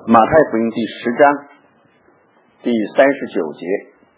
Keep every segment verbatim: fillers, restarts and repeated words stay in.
马太福音第十章第三十九节，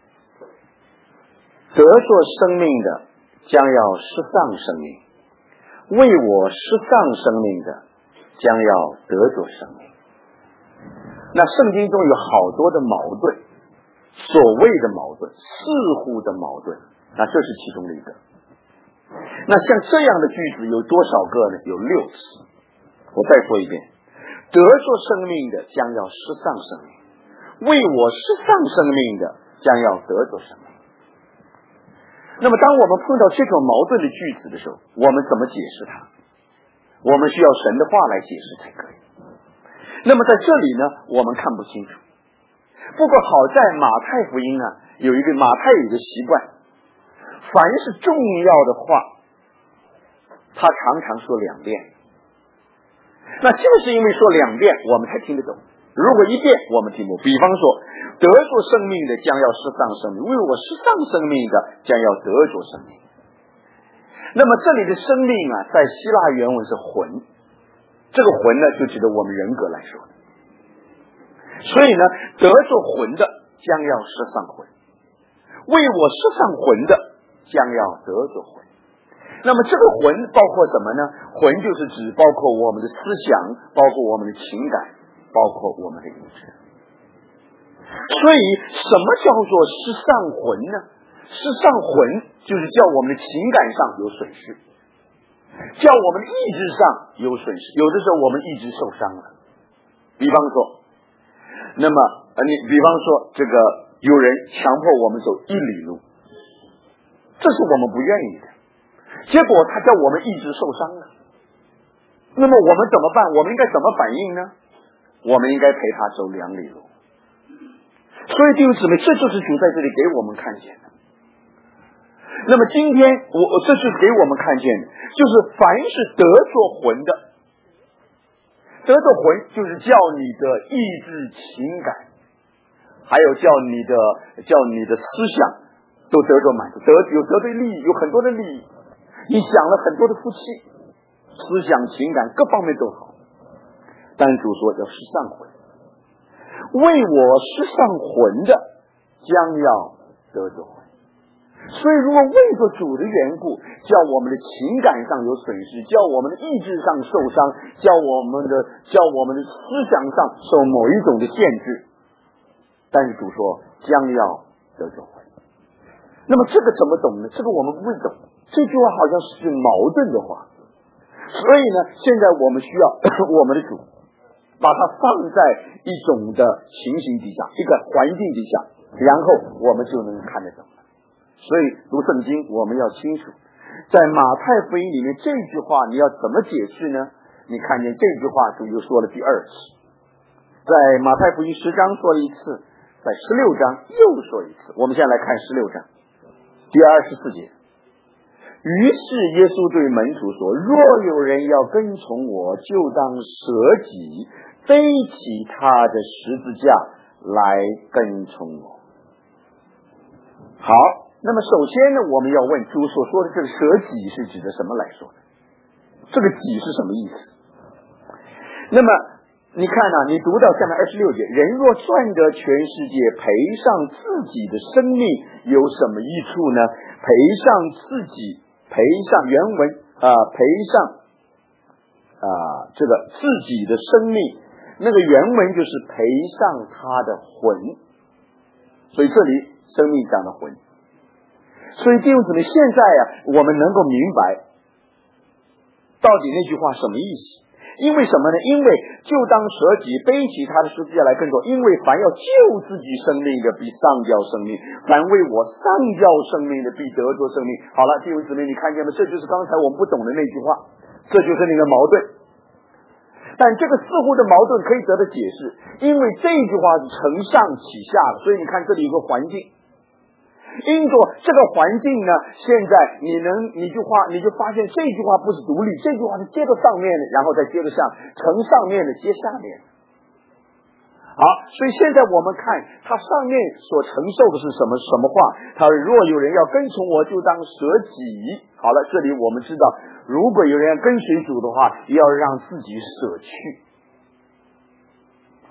得着生命的将要失丧生命，为我失丧生命的将要得着生命。那圣经中有好多的矛盾，所谓的矛盾，似乎的矛盾，那这是其中的一个。那像这样的句子有多少个呢？有六次。我再说一遍，得着生命的将要失丧生命，为我失丧生命的将要得着生命。那么当我们碰到这种矛盾的句子的时候，我们怎么解释它？我们需要神的话来解释才可以。那么在这里呢，我们看不清楚。不过好在马太福音啊，有一个马太有一个习惯，凡是重要的话，他常常说两遍。那就是因为说两遍我们才听得懂，如果一遍我们听不懂。比方说得着生命的将要失丧生命，为我失丧生命的将要得着生命。那么这里的生命啊，在希腊原文是魂，这个魂呢就指的我们人格来说的。所以呢，得着魂的将要失丧魂，为我失丧魂的将要得着魂。那么这个魂包括什么呢？魂就是指包括我们的思想，包括我们的情感，包括我们的意志。所以什么叫做失丧魂呢？失丧魂就是叫我们的情感上有损失，叫我们的意志上有损失。有的时候我们意志受伤了，比方说，那么呃，你比方说这个有人强迫我们走一里路，这是我们不愿意的。结果他叫我们意志受伤了，那么我们怎么办？我们应该怎么反应呢？我们应该陪他走两里路。所以弟兄姊妹，这就是主在这里给我们看见的。那么今天我这是给我们看见的，就是凡是得着魂的，得着魂就是叫你的意志情感，还有叫你的叫你的思想都得着满足，得有得对利益，有很多的利益。你享了很多的福气，思想情感各方面都好，但主说要失丧魂，为我失丧魂的将要得着魂。所以如果为着主的缘故，叫我们的情感上有损失，叫我们的意志上受伤，叫我们的叫我们的思想上受某一种的限制，但是主说将要得着魂。那么这个怎么懂呢？这个我们不会懂，这句话好像是矛盾的话。所以呢，现在我们需要我们的主把它放在一种的情形底下，一个环境底下，然后我们就能看得懂了。所以读圣经我们要清楚，在马太福音里面这句话你要怎么解释呢？你看见这句话主又说了第二次，在马太福音十章说了一次，在十六章又说一次。我们现在来看十六章第二十四节。于是耶稣对门徒说，若有人要跟从我，就当舍己，背起他的十字架来跟从我。好，那么首先呢，我们要问主所说的这个舍己是指的什么来说的？这个己是什么意思？那么你看啊，你读到下面二十六节，人若赚得全世界，赔上自己的生命，有什么益处呢？赔上自己，赔上原文啊、呃，赔上啊、呃、这个自己的生命，那个原文就是赔上他的魂。所以这里生命讲的魂。所以弟兄姊妹，现在啊，我们能够明白到底那句话什么意思。因为什么呢？因为就当舍己，背起他的十字架来跟着。因为凡要救自己生命的，必丧掉生命；凡为我丧掉生命的，必得着生命。好了，弟兄姊妹，你看见吗？这就是刚才我们不懂的那句话，这就是那个矛盾。但这个似乎的矛盾可以得到解释，因为这句话是承上启下的，所以你看这里有个环境。因着这个环境呢，现在你能你就话你就发现这句话不是独立，这句话是接着上面的，然后再接着下，承上面的接下面。好，所以现在我们看他上面所承受的是什么什么话？他说若有人要跟从我，就当舍己。好了，这里我们知道，如果有人要跟随主的话，要让自己舍去。好，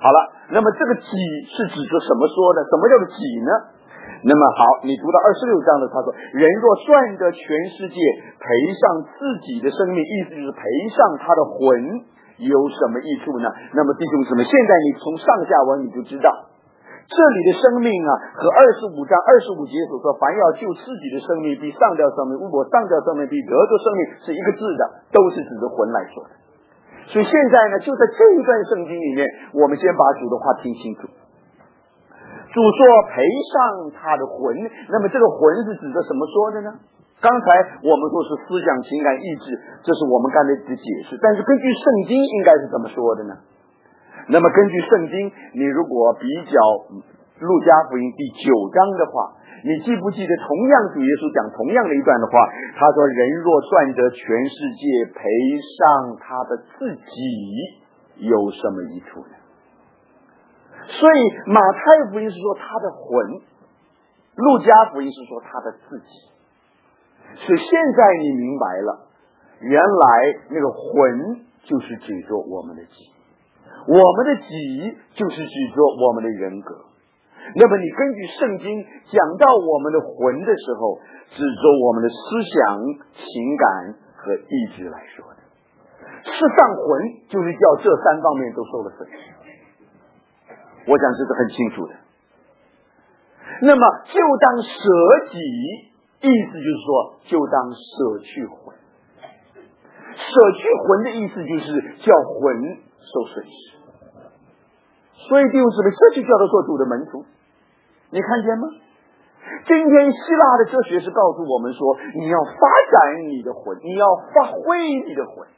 好了，那么这个己是指着什么说的？什么叫做己呢？那么好，你读到二十六章的，他说：“人若赚得全世界，赔上自己的生命，意思就是赔上他的魂，有什么益处呢？”那么弟兄姊妹，现在你从上下文你就知道，这里的生命啊，和二十五章二十五节所说，凡要救自己的生命，必上吊生命；如果上吊生命，必得着生命，是一个字的，都是指着魂来说的。所以现在呢，就在这一段圣经里面，我们先把主的话听清楚。主说赔上他的魂，那么这个魂是指着什么说的呢？刚才我们说是思想、情感、意志，这是我们刚才的解释。但是根据圣经应该是怎么说的呢？那么根据圣经，你如果比较路加福音第九章的话，你记不记得同样主耶稣讲同样的一段的话？他说：“人若赚得全世界，赔上他的自己，有什么益处呢？”所以马太福音是说他的魂，路加福音是说他的自己。所以现在你明白了，原来那个魂就是指着我们的己，我们的己就是指着我们的人格。那么你根据圣经讲到我们的魂的时候，指着我们的思想、情感和意志来说的。世上魂就是叫这三方面都受了损失，我讲这是很清楚的。那么就当舍己，意思就是说就当舍去魂。舍去魂的意思就是叫魂受损失。所以弟兄姊妹，这就叫做做主的门徒，你看见吗？今天希腊的哲学是告诉我们说，你要发展你的魂，你要发挥你的魂，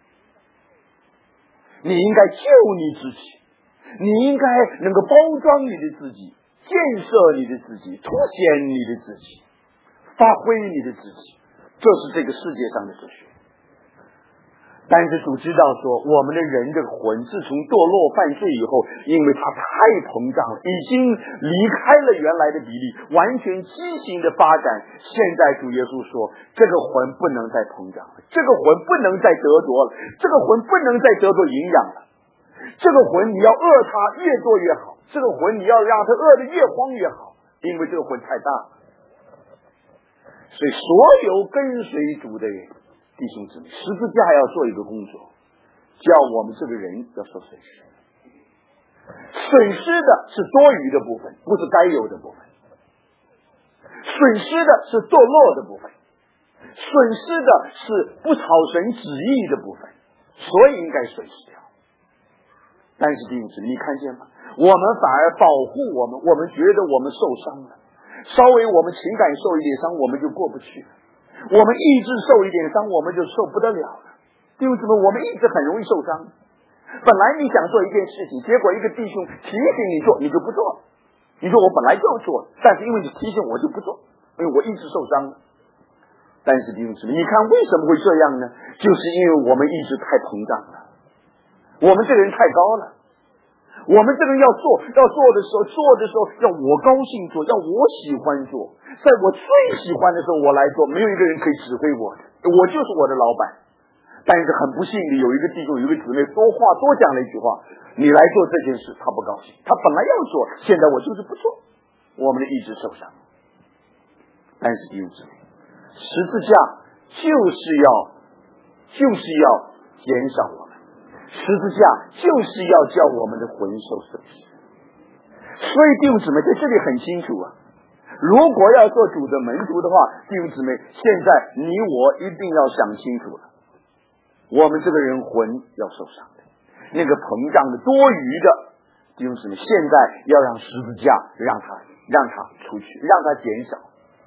你应该救你自己，你应该能够包装你的自己，建设你的自己，凸显你的自己，发挥你的自己，这是这个世界上的哲学。但是主知道说，我们的人这个魂自从堕落犯罪以后，因为它太膨胀了，已经离开了原来的比例，完全畸形的发展。现在主耶稣说，这个魂不能再膨胀了，这个魂不能再得着了，这个魂不能再得着营养了。这个魂你要饿它越多越好，这个魂你要让它饿得越慌越好，因为这个魂太大了。所以所有跟随主的人，弟兄姊妹，十字架要做一个工作，叫我们这个人要受损失。损失的是多余的部分，不是该有的部分；损失的是堕落的部分，损失的是不讨神旨意的部分，所以应该损失掉。但是弟兄姊妹，你看见吗？我们反而保护我们，我们觉得我们受伤了，稍微我们情感受一点伤，我们就过不去了。我们意志受一点伤，我们就受不得了了。弟兄姊妹，我们意志很容易受伤。本来你想做一件事情，结果一个弟兄提醒你做，你就不做。你说我本来就做，但是因为你提醒我就不做，因为我意志受伤了。但是弟兄姊妹，你看为什么会这样呢？就是因为我们意志太膨胀了，我们这个人太高了。我们这个人要做要做的时候，做的时候要我高兴做，要我喜欢做，在我最喜欢的时候我来做，没有一个人可以指挥我的，我就是我的老板。但是很不幸的，有一个弟兄有一个姊妹多话多讲了一句话，你来做这件事他不高兴，他本来要做，现在我就是不做，我们的意志受伤。但是弟兄姊妹，十字架就是要就是要减少我们，十字架就是要叫我们的魂受损失。所以弟兄姊妹在这里很清楚啊，如果要做主的门徒的话，弟兄姊妹，现在你我一定要想清楚了，我们这个人魂要受伤的，那个膨胀的多余的弟兄姊妹，现在要让十字架让它让它出去，让它减少。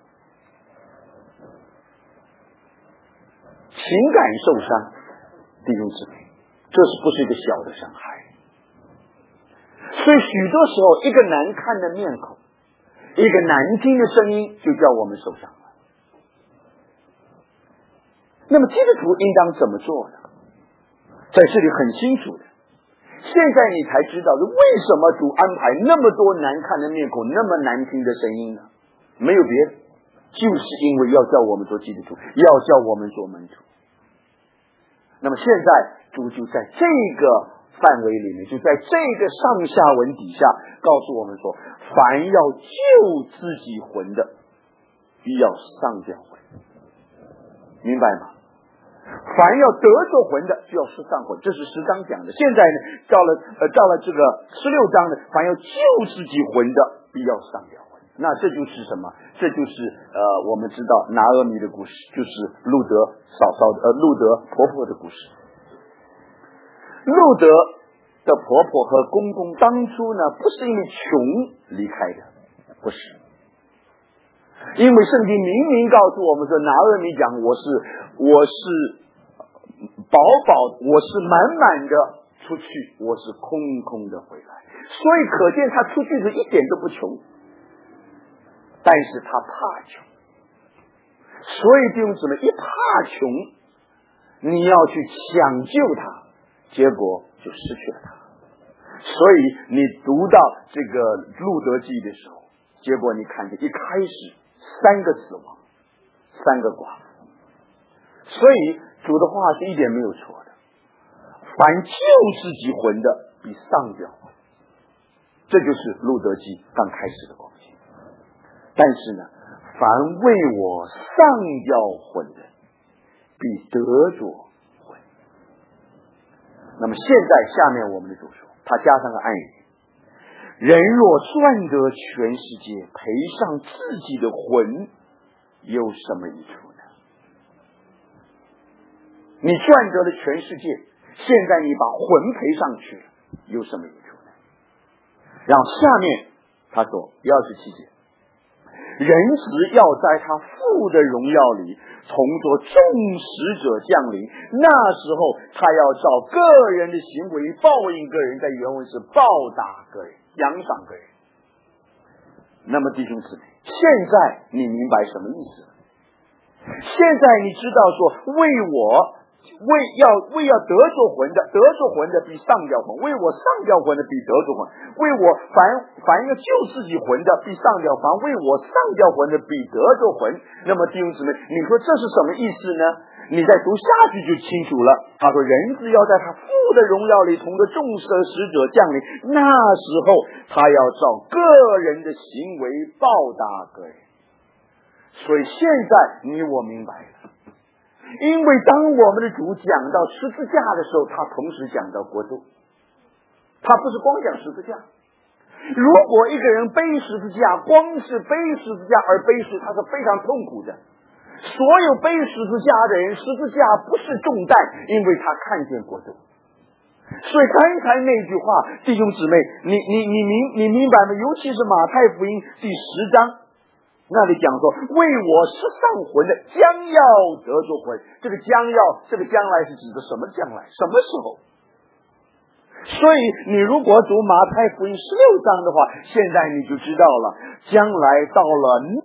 情感受伤，弟兄姊妹，这是不是一个小的伤害？所以许多时候，一个难看的面孔，一个难听的声音，就叫我们受伤了。那么基督徒应当怎么做呢？在这里很清楚的，现在你才知道为什么主安排那么多难看的面孔，那么难听的声音呢？没有别的，就是因为要叫我们做基督徒，要叫我们做门徒。那么现在主就在这个范围里面，就在这个上下文底下告诉我们说，凡要救自己魂的，必要上吊魂，明白吗？凡要得着魂的，就要失丧魂，这是十章讲的。现在呢，到了呃到了这个十六章呢，凡要救自己魂的，必要上吊魂。那这就是什么？这就是呃我们知道拿俄米的故事，就是路德嫂嫂的呃路德婆婆的故事。路德的婆婆和公公当初呢，不是因为穷离开的，不是，因为圣经明明告诉我们说，拿俄米讲我是我是饱饱，我是满满的出去，我是空空的回来，所以可见他出去是一点都不穷，但是他怕穷，所以弟兄姊妹，一怕穷，你要去抢救他，结果就失去了他。所以你读到这个路德记的时候，结果你看见一开始三个死亡，三个寡妇，所以主的话是一点没有错的。凡救自己魂的，必上吊魂，这就是路德记刚开始的光景。但是呢，凡为我上吊魂的，必得着魂。那么现在下面我们的主说，他加上个暗语：人若赚得全世界，赔上自己的魂，有什么益处呢？你赚得了全世界，现在你把魂赔上去了，有什么益处呢？然后下面他说第二十七节，人子要在他父的荣耀里同着众使者降临，那时候他要照个人的行为报应个人，在原文是报答个人，奖赏个人。那么弟兄姊妹，现在你明白什么意思了？现在你知道说，为我为要为要得着魂的，得着魂的必上吊魂；为我上吊魂的必得着魂；为我凡凡要救自己魂的必上吊魂；为我上吊魂的必得着魂。那么弟兄姊妹，你说这是什么意思呢？你再读下去就清楚了。他说，人子要在他父的荣耀里同着众使者降临，那时候他要照个人的行为报答个人。所以现在你我明白了，因为当我们的主讲到十字架的时候，他同时讲到国度，他不是光讲十字架。如果一个人背十字架，光是背十字架而背时，他是非常痛苦的。所有背十字架的人，十字架不是重担，因为他看见国度。所以刚才那句话，弟兄姊妹，你你你明你明白吗？尤其是马太福音第十章那里讲说，为我失丧魂的将要得着魂。这个将要，这个将来是指的什么将来？什么时候？所以你如果读马太福音十六章的话，现在你就知道了，将来到了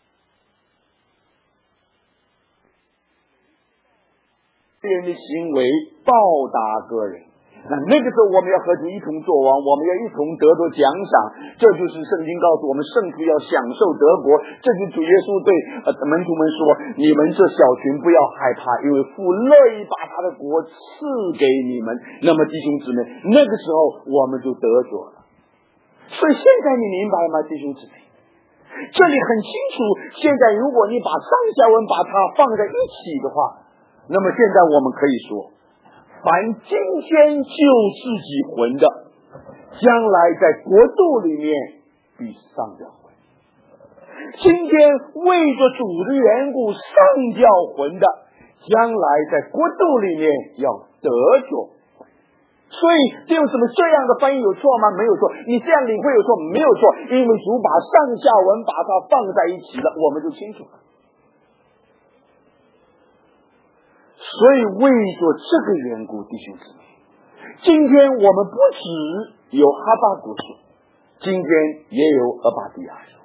人的行为报答个人。那那个时候我们要和主一同作王，我们要一同得着奖赏，这就是圣经告诉我们圣徒要享受得国。这就是主耶稣对呃门徒们说，你们这小群不要害怕，因为父乐意把他的国赐给你们。那么弟兄姊妹，那个时候我们就得着了。所以现在你明白吗，弟兄姊妹？这里很清楚，现在如果你把上下文把它放在一起的话，那么现在我们可以说，凡今天救自己魂的，将来在国度里面必上吊魂；今天为着主的缘故上吊魂的，将来在国度里面要得着魂。所以弟兄姊妹，这样的翻译有错吗？没有错。你这样领会有错？没有错。因为主把上下文把它放在一起了，我们就清楚了。所以为着这个缘故，弟兄姊妹，今天我们不只有哈巴谷书，今天也有俄巴底亚书。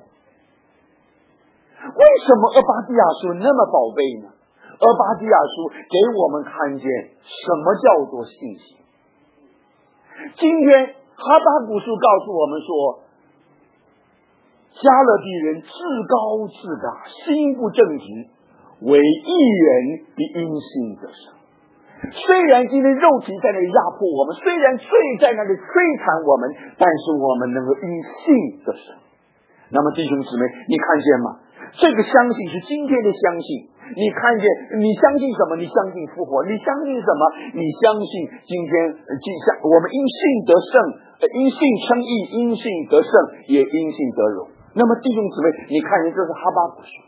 为什么俄巴底亚书那么宝贝呢？俄巴底亚书给我们看见什么叫做信心。今天哈巴谷书告诉我们说，加勒底人自高自大，心不正直，为义人必因信得生。 虽然今天肉体在那里压迫我们，虽然罪在那里摧残我们，但是我们能够因信得生。那么弟兄姊妹，你看见吗？这个相信是今天的相信。你看见，你相信什么？你相信复活。你相信什么？你相信今天今下我们因信得胜，因信称义，因信得胜，也因信得荣。那么弟兄姊妹，你看见这是哈巴谷书，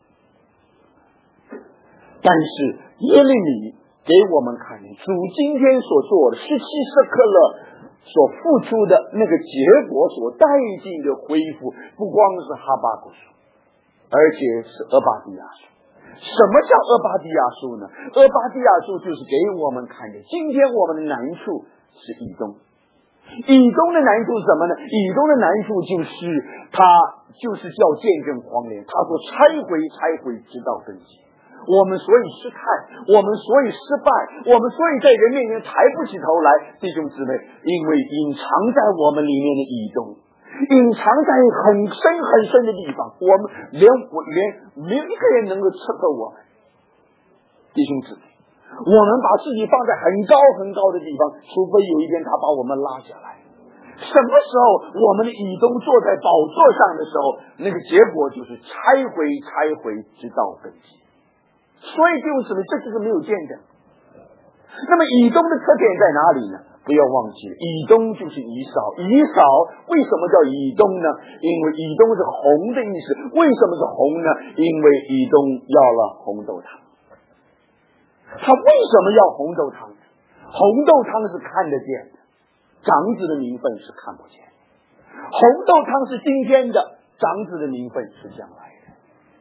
但是耶利米给我们看见主今天所做的十七舍克勒所付出的那个结果所带进的恢复，不光是哈巴谷书，而且是俄巴底亚书。什么叫俄巴底亚书呢？俄巴底亚书就是给我们看见今天我们的难处是以东。以东的难处是什么呢？以东的难处就是他就是叫见证荒凉，他说拆毁拆毁直到根基。我们所以失态，我们所以失败，我们所以在人面前抬不起头来，弟兄姊妹，因为隐藏在我们里面的以东，隐藏在很深很深的地方，我们连我连没有一个人能够刺透我们。弟兄姊妹，我们把自己放在很高很高的地方，除非有一天他把我们拉下来。什么时候我们的以东坐在宝座上的时候，那个结果就是拆毁拆毁直到根基。所以弟兄姊妹，这就是没有见证。那么以东的特点在哪里呢？不要忘记，以东就是以扫。以扫为什么叫以东呢？因为以东是红的意思。为什么是红呢？因为以东要了红豆汤。他为什么要红豆汤？红豆汤是看得见的，长子的名分是看不见的。红豆汤是今天的，长子的名分是将来的。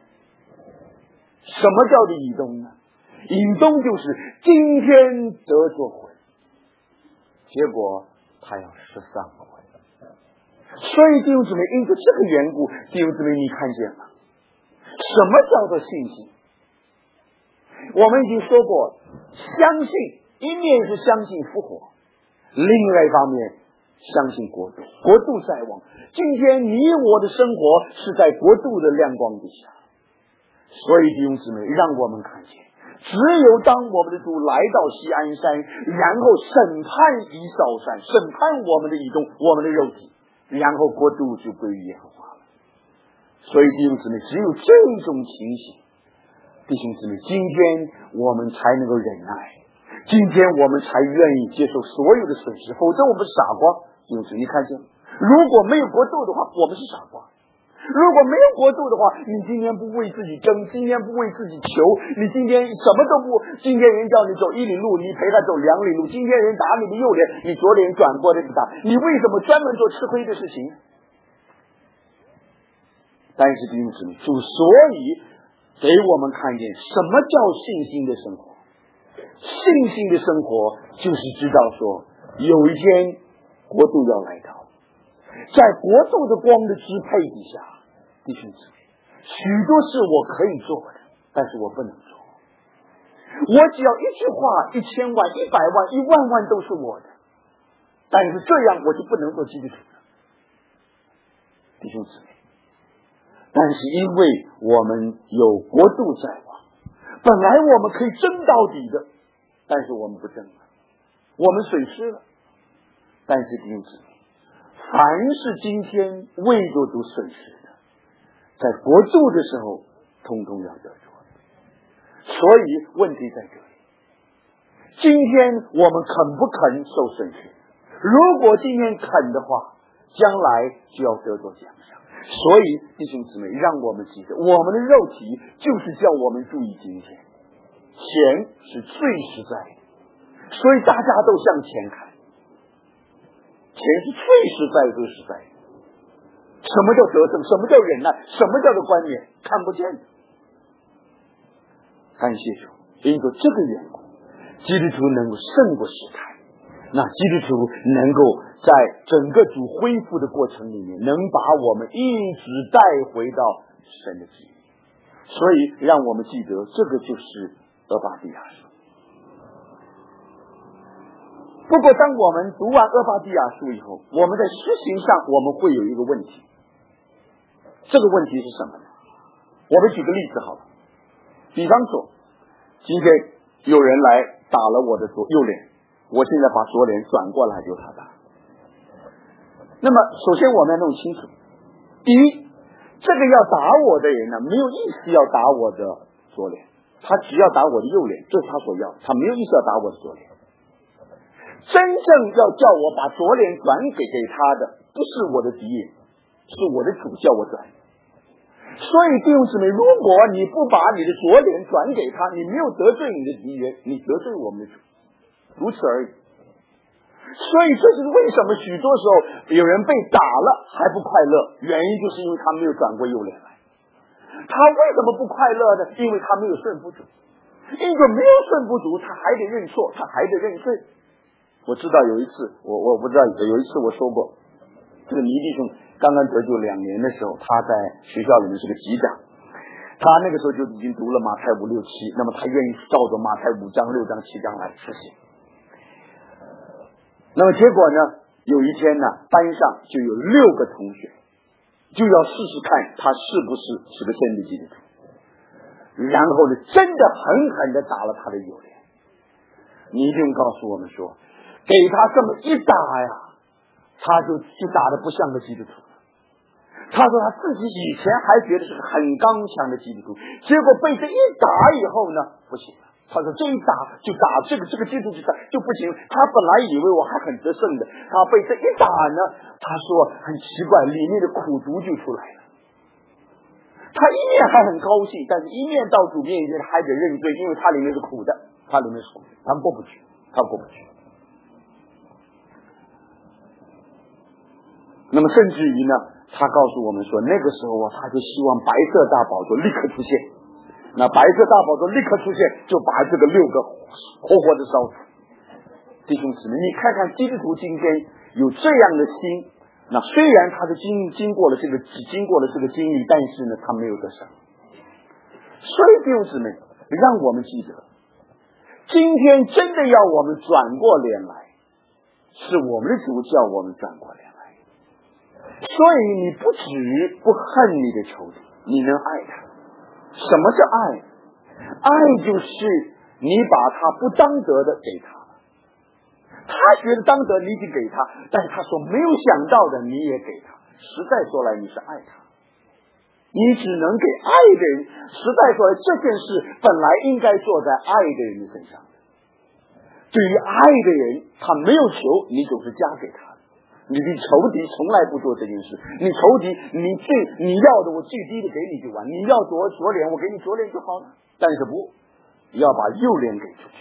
什么叫做以东呢？以东就是今天得着魂，结果他要失丧魂。所以弟兄姊妹，因着这个缘故，弟兄姊妹，你看见了什么叫做信心？我们已经说过，相信一面是相信复活，另外一方面相信国度，国度在望。今天你我的生活是在国度的亮光底下。所以弟兄姊妹，让我们看见，只有当我们的主来到锡安山，然后审判以扫山，审判我们的以东，我们的肉体，然后国度就归于耶和华了。所以弟兄姊妹，只有这种情形，弟兄姊妹，今天我们才能够忍耐，今天我们才愿意接受所有的损失，否则我们是傻瓜。弟兄姊妹，你看见，如果没有国度的话，我们是傻瓜。如果没有国度的话，你今天不为自己争，今天不为自己求，你今天什么都不，今天人叫你走一里路，你陪他走两里路，今天人打你的右脸，你左脸转过来给他，你为什么专门做吃亏的事情？但是弟兄姊妹，主所以给我们看见什么叫信心的生活。信心的生活就是知道说，有一天国度要来到，在国度的光的支配底下，弟兄姊妹，许多事我可以做的，但是我不能做。我只要一句话，一千万、一百万、一万万都是我的，但是这样我就不能做基督徒了，弟兄姊妹。但是因为我们有国度在望，本来我们可以争到底的，但是我们不争了，我们损失了。但是弟兄姊妹，凡是今天为着主损失的，在国度的时候通通要得着。所以问题在这里，今天我们肯不肯受损失？如果今天肯的话，将来就要得着奖赏。所以弟兄姊妹，让我们记得，我们的肉体就是叫我们注意今天，钱是最实在的，所以大家都向钱看，钱是最实在最实在的。什么叫得胜？什么叫忍耐？什么叫做冠冕？看不见的。感谢主，因着这个缘故，基督徒能够胜过试探，那基督徒能够在整个主恢复的过程里面，能把我们一直带回到神的旨意。所以让我们记得，这个就是俄巴底亚书。不过当我们读完俄巴底亚书以后，我们在实行上我们会有一个问题，这个问题是什么呢？我们举个例子好了，比方说今天有人来打了我的左右脸，我现在把左脸转过来由他打。那么首先我们要弄清楚，第一，这个要打我的人呢，没有意思要打我的左脸，他只要打我的右脸，这是他所要，他没有意思要打我的左脸。真正要叫我把左脸转给给他的，不是我的敌人，是我的主叫我转。所以弟兄姊妹，如果你不把你的左脸转给他，你没有得罪你的敌人，你得罪我们的主，如此而已。所以这是为什么许多时候有人被打了还不快乐，原因就是因为他没有转过右脸来。他为什么不快乐呢？因为他没有顺服主，因为没有顺服主，他还得认错，他还得认罪。我知道有一次，我我不知道有一次我说过，这个倪弟兄刚刚得救两年的时候，他在学校里面是个级长，他那个时候就已经读了马太五六七，那么他愿意照着马太五章六章七章来实行。那么结果呢，有一天呢，班上就有六个同学就要试试看他是不是是个真的基督徒，然后呢真的狠狠的打了他的右脸。倪弟兄告诉我们说，给他这么一打呀，他就就打得不像个基督徒了。他说他自己以前还觉得是个很刚强的基督徒，结果被这一打以后呢，不行了。他说这一打就打这个这个基督徒就就不行。他本来以为我还很得胜的，他被这一打呢，他说很奇怪，里面的苦毒就出来了。他一面还很高兴，但是一面到主面前还得认罪，因为他里面是苦的，他里面是苦的，他过不去，他过不去。那么甚至于呢，他告诉我们说，那个时候啊，他就希望白色大宝座立刻出现。那白色大宝座立刻出现，就把这个六个活活的烧死。弟兄姊妹，你看看基督徒今天有这样的心，那虽然他是经经过了这个经过了这个经历，但是呢，他没有得胜。所以弟兄姊妹，让我们记得，今天真的要我们转过脸来，是我们的主叫我们转过脸来。所以你不只不恨你的仇敌，你能爱他。什么是爱？爱就是你把他不当得的给他，他觉得当得你就给他，但是他说没有想到的你也给他。实在说来，你是爱他，你只能给爱的人。实在说来，这件事本来应该做在爱的人的身上。对于爱的人，他没有求，你总是加给他。你的仇敌从来不做这件事，你仇敌你最你要的我最低的给你就完，你要左左脸我给你左脸就好了，但是不要把右脸给出去。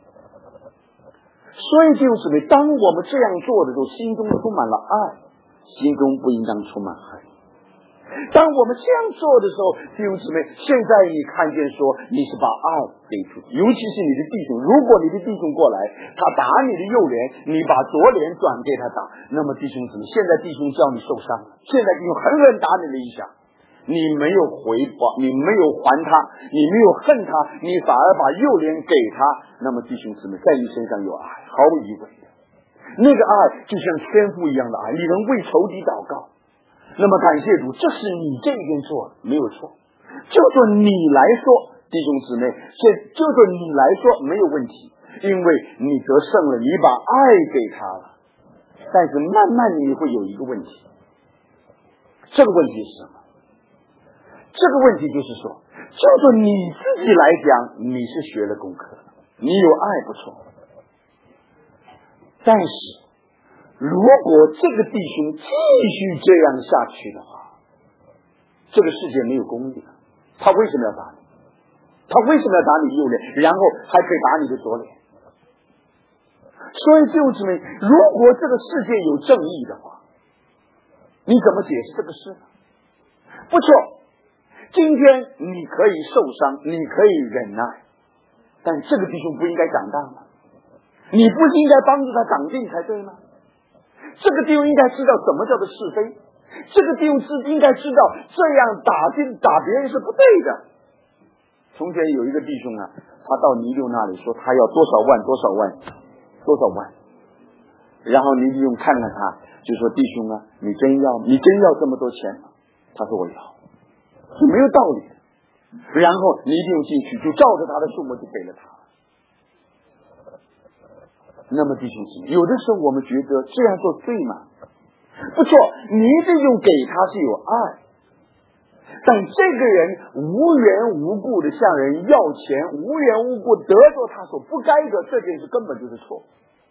所以弟兄姊妹，当我们这样做的时候，心中充满了爱，心中不应当充满恨。当我们这样做的时候，弟兄姊妹，现在你看见说你是把爱给出去，尤其是你的弟兄，如果你的弟兄过来，他打你的右脸，你把左脸转给他打，那么弟兄姊妹，现在弟兄叫你受伤了，现在弟兄狠狠打你了一下，你没有回报，你没有还他，你没有恨他，你反而把右脸给他，那么弟兄姊妹，在你身上有爱，毫无疑问的，那个爱就像天父一样的爱，你能为仇敌祷告。那么感谢主，这是你这边做的没有错，就说你来说，弟兄姊妹，这就说你来说没有问题，因为你得胜了，你把爱给他了。但是慢慢你会有一个问题，这个问题是什么？这个问题就是说，就说你自己来讲，你是学了功课，你有爱不错，但是如果这个弟兄继续这样下去的话，这个世界没有公义了。他为什么要打你？他为什么要打你右脸，然后还可以打你的左脸？所以弟兄姊妹，如果这个世界有正义的话，你怎么解释这个事呢？不错，今天你可以受伤，你可以忍耐，但这个弟兄不应该长大吗？你不是应该帮助他长进才对吗？这个弟兄应该知道什么叫做是非，这个弟兄是应该知道这样打进打别人是不对的。从前有一个弟兄啊，他到尼六那里说他要多少万多少万多少万，然后尼弟兄看看他，就说弟兄啊，你真要你真要这么多钱吗？他说我要，是没有道理的。然后尼弟兄进去就照着他的数目就给了他。 那么弟兄姊妹，有的时候我们觉得这样做对吗？不错，你这种给他是有爱，但这个人无缘无故的向人要钱，无缘无故得着他所不该的，这件事根本就是错。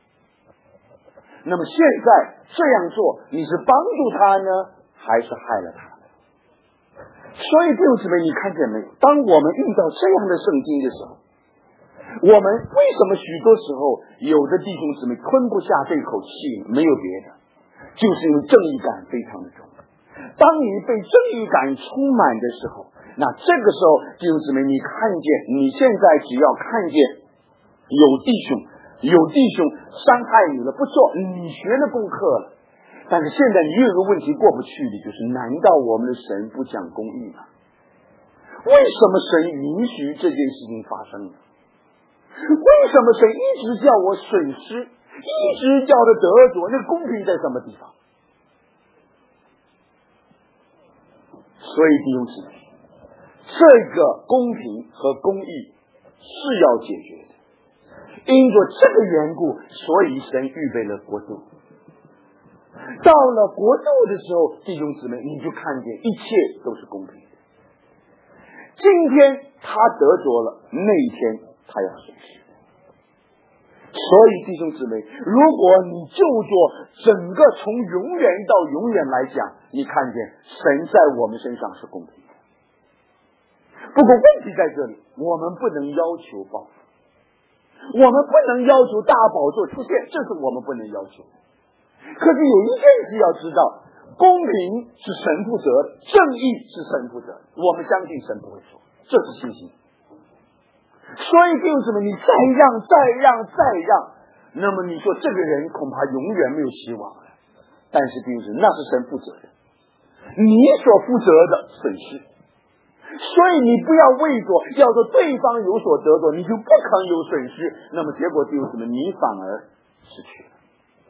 那么现在这样做，你是帮助他呢，还是害了他呢？所以弟兄姊妹，你看见没有？当我们遇到这样的圣经的时候，我们为什么许多时候有的弟兄姊妹吞不下这口气？没有别的，就是因为正义感非常的重。当你被正义感充满的时候，那这个时候弟兄姊妹，你看见你现在只要看见有弟兄有弟兄伤害你了，不错，你学了功课了，但是现在你有一个问题过不去的，就是难道我们的神不讲公义吗？为什么神允许这件事情发生呢？为什么神一直叫我损失，一直叫他得着？那公平在什么地方？所以弟兄姊妹，这个公平和公义是要解决的。因着这个缘故，所以神预备了国度。到了国度的时候，弟兄姊妹，你就看见一切都是公平的。今天他得着了，那一天他要损失。所以弟兄姊妹，如果你就做整个从永远到永远来讲，你看见神在我们身上是公平的。不过问题在这里，我们不能要求报复，我们不能要求大宝座出现，这是我们不能要求。可是有一件事要知道，公平是神负责的，正义是神负责的，我们相信神不会错，这是信心。所以弟兄姊妹，你再让再让再让，那么你说这个人恐怕永远没有希望了。但是弟兄姊妹，那是神负责的，你所负责的损失。所以你不要为着要说对方有所得着，你就不肯有损失，那么结果弟兄姊妹，你反而失去了。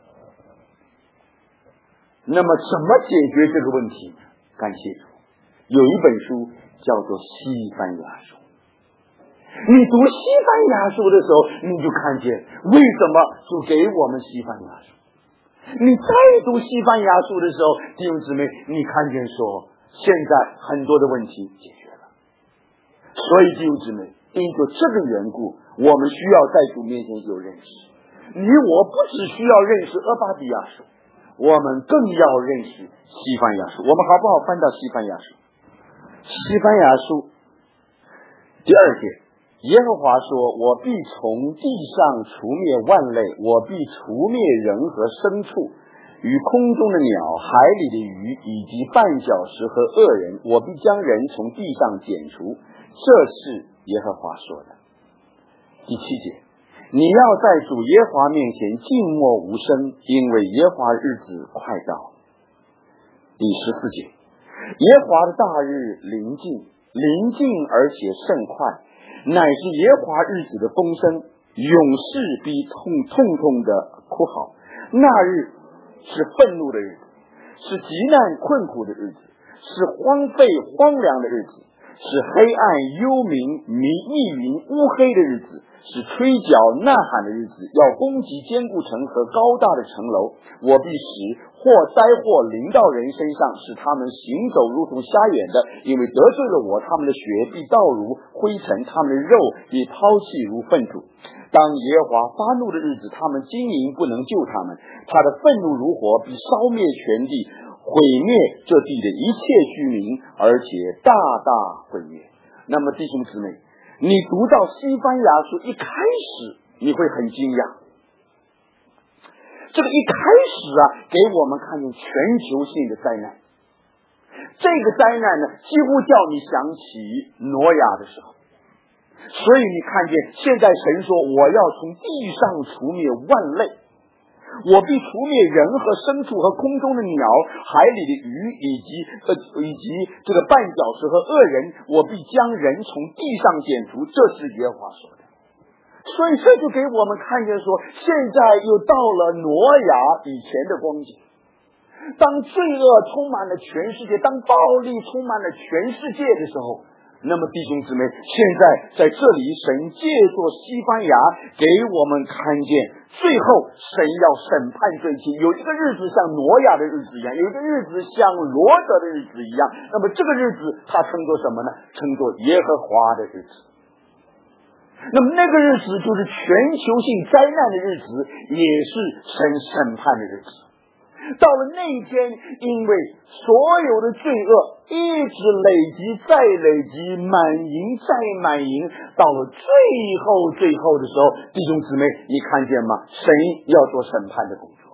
那么怎么解决这个问题呢？感谢主，有一本书叫做西番雅书。你读西番雅书的时候，你就看见为什么主给我们西番雅书。你再读西番雅书的时候，弟兄姊妹，你看见说现在很多的问题解决了。所以弟兄姊妹，因着这个缘故，我们需要在主面前有认识。你我不只需要认识俄巴底亚书，我们更要认识西番雅书。我们好不好翻到西番雅书？西番雅书第二节，耶和华说，我必从地上除灭万类，我必除灭人和牲畜，与空中的鸟，海里的鱼，以及绊脚石和恶人，我必将人从地上剪除。这是耶和华说的。第七节，你要在主耶和华面前静默无声，因为耶和华日子快到。第十四节，耶和华的大日临近，临近而且甚快，乃是耶和华日子的风声，勇士必痛痛痛的哭嚎。那日是愤怒的日子，是极难困苦的日子，是荒废荒凉的日子，是黑暗幽冥迷密云乌黑的日子，是吹角呐喊的日子，要攻击坚固城和高大的城楼。我必使祸灾祸临到人身上，使他们行走如同瞎眼的，因为得罪了我，他们的血必倒如灰尘，他们的肉必抛弃如粪土。当耶和华发怒的日子，他们经营不能救他们，他的愤怒如火，必烧灭全地，毁灭这地的一切居民，而且大大毁灭。那么弟兄姊妹，你读到西番雅书一开始，你会很惊讶。这个一开始啊，给我们看见全球性的灾难。这个灾难呢，几乎叫你想起挪亚的时候。所以你看见现在神说，我要从地上除灭万类，我必除灭人和牲畜和空中的鸟，海里的鱼，以及呃以及这个绊脚石和恶人，我必将人从地上剪除。这是耶和华说的。所以这就给我们看见说，现在又到了挪亚以前的光景。当罪恶充满了全世界，当暴力充满了全世界的时候， 那么弟兄姊妹，现在在这里神借着西番雅给我们看见，最后神要审判罪情，有一个日子像挪亚的日子一样，有一个日子像罗德的日子一样。那么这个日子他称作什么呢？称作耶和华的日子。那么那个日子就是全球性灾难的日子，也是神审判的日子。到了那一天，因为所有的罪恶一直累积再累积，满盈再满盈，到了最后最后的时候，弟兄姊妹，你看见吗？神要做审判的工作。